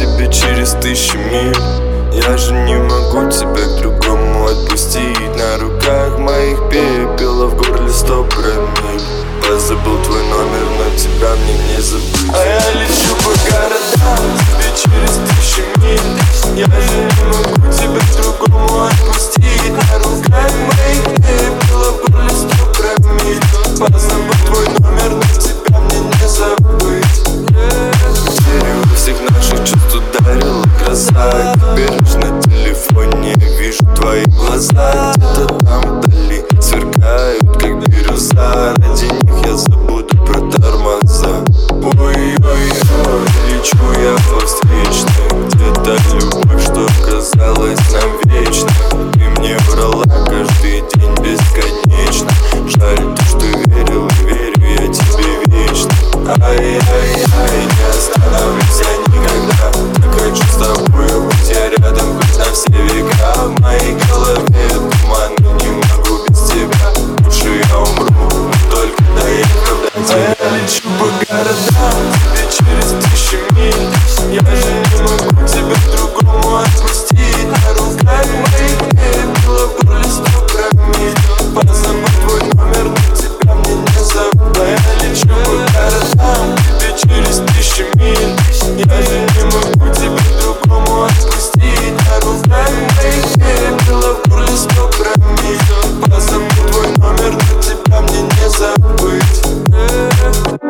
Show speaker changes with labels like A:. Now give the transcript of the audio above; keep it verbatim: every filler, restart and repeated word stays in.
A: тебе через тысячи миль. Я же не могу тебя к другому отпустить. На руках моих пепела, в горле сто промилль. Позабыл твой номер, но тебя мне не забыть. А я лечу по городам, тебе через тысячи миль. Я же не могу тебя к другому отпустить. На руках моих пепела, в горле сто промилль. Позабыл твой номер, но тебя мне не забыть. Дерево всех наших чувств ударила гроза. Теперь лишь на телефоне вижу твои глаза. Где-то там вдали сверкают, как бирюза. Ради них я забуду про тормоза. Ой-ой-ой, лечу я по встречной. Где-то любовь, что казалась нам вечной. Ты мне врала каждый день бесконечно. Жаль то, что верил и верю я тебе вечно. Ай-яй-яй, не остановлюсь я никогда. Так хочу с тобой быть я рядом хоть на все века. В моей голове туман, и не могу без тебя. Лучше я умру, только доехав до тебя. А я лечу по городам, тебе через тысячи миль. Я же не могу тебя к другому отпустить. На руках моих пепела, в горле сто промилль. Позабыл твой номер, но тебя мне не забыть. А я лечу по городам, тебе через тысячи миль. Я же не могу тебя к другому отпустить. На руках моих пепела, в горле сто промилль. Позабыл твой номер, но тебя мне не забыть.